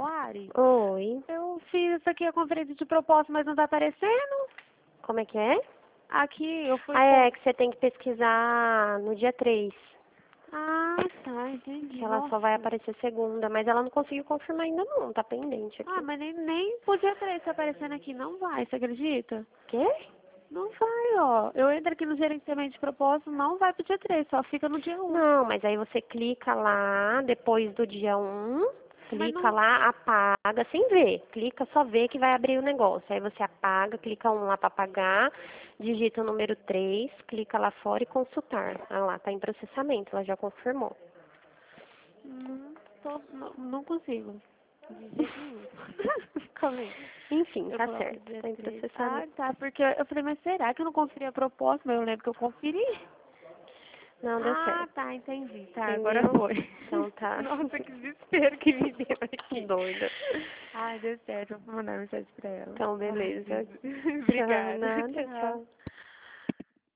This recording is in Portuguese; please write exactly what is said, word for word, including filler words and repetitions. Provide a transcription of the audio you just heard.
Lari, Oi. eu fiz aqui a conferência de propósito, mas não tá aparecendo. Como é que é? Aqui eu fui... Ah, é que você tem que pesquisar no dia três. Ah, tá, entendi. Que ela só vai Nossa. aparecer segunda, mas ela não conseguiu confirmar ainda não, tá pendente aqui. Ah, mas nem, nem podia ter isso aparecendo aqui. Não vai, você acredita? Quê? Não vai, ó. Eu entro aqui no gerenciamento de propósito, não vai pro dia três, só fica no dia um. Não, mas aí você clica lá, depois do dia um, Mas clica não... lá, apaga, sem ver. Clica, só vê que vai abrir o negócio. Aí você apaga, clica um lá para apagar, digita o número três, clica lá fora e consultar. Ah lá, tá em processamento, ela já confirmou. Não, tô, não, não consigo. De jeito nenhum. Calma aí. Enfim, Eu tá coloco certo, dia tá em três. Ah, processamento. tá, porque eu falei, mas será que eu não conferi a proposta? Mas eu lembro que eu conferi. Não deu Ah, certo. tá, entendi. Tá, agora Entendeu? foi. Então tá. Nossa, que desespero que me deu aqui. Doida. Ai, deu certo, eu vou mandar mensagem pra ela. Então, Ai, beleza. Jesus. Tchau, Obrigada. nada, Tchau. tchau.